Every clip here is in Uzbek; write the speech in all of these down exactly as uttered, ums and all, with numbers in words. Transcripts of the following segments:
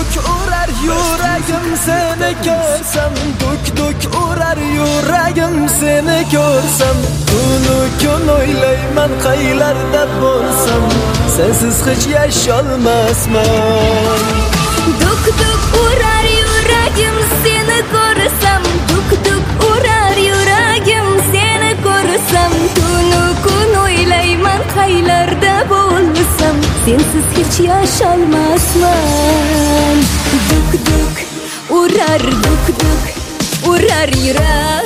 duk urar yuragim seni ko'rsam, duk duk urar yuragim seni ko'rsam, kunu kun o'ylayman qaylarda bo'lsam, sensiz hech yasholmasman. Duk duk urar yuragim seni ko'rsam, duk duk urar yuragim seni ko'rsam, kunu kun o'ylayman qaylarda bo'lsam, sensiz hech yasholmasman. Duk duk urar, duk duk urar yurak.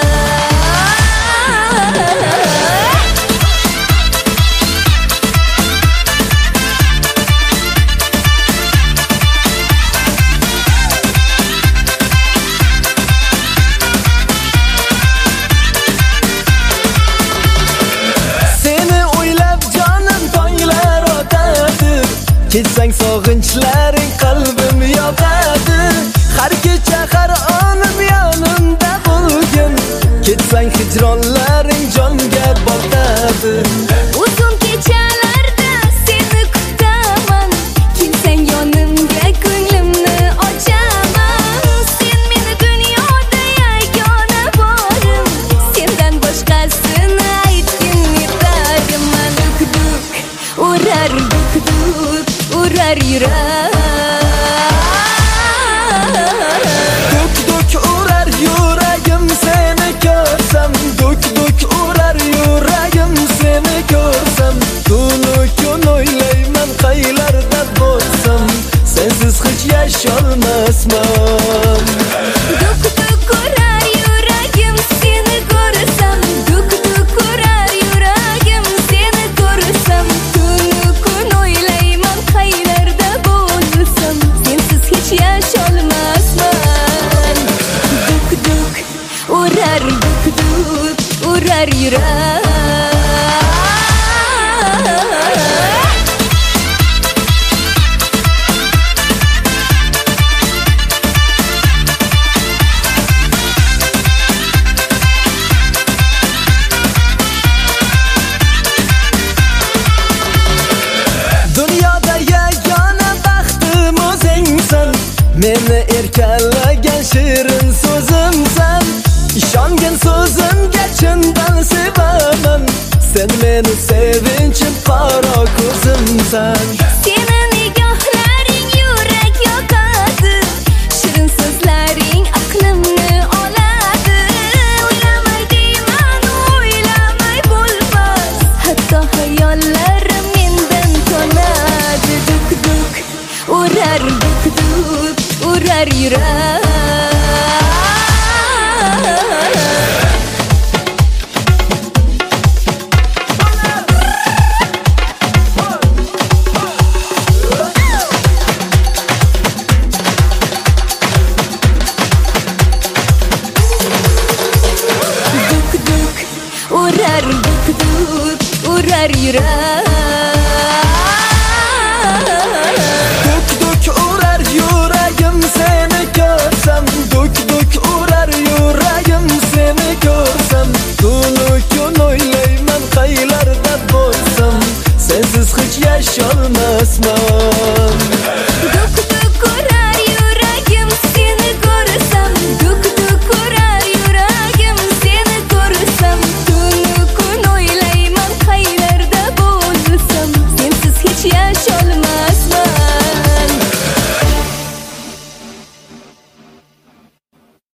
Ketsang sog'inchlaring qalbim yoqadi, har kecha har onim yonimda bo'lgin. Ketsang hijronlaring jonga botadi. Uzun kechalarda seni kutaman, kelsang yonimga ko'nglimni ochaman. Sen meni dunyoda yagona borim, sendan boshqasini aytgin yetadi. Men duk duk urar, duk duk urar yurak. Duk duk urar yuragim seni ko'rsam, duk duk urar yuragim seni ko'rsam, kunu kun o'ylayman qaylarda bo'lsam, sensiz hech yasholmasman. Duk duk urar yuragim seni ko'rsam, duk duk urar yuragim seni ko'rsam, kunu kun o'ylayman qaylarda bo'lsam, sensiz hech yasholmasman. Duk duk urar, duk duk urar yurak. Dunyoda yagona baxtim o'zingsan, meni erkalagan shirin so'zimsan. Ishongin so'zimga chindan sevaman, sen meni sevinchim qaro ko'zimsan. Seni nigohlaring yurak yoqadi, shirin so'zlaring aqlimni oladi. O'ylamay deyman, o'ylamay bo'lmas, hatto hayollarim mendan tonadi. Duk duk urar, duk duk urar yurak. Urar, duk duk urar yurak. Duk duk urar yuragim seni ko'rsam, duk duk urar yuragim seni ko'rsam, kunu kun o'ylayman qaylarda bo'lsam, sensiz hech yasholmasman.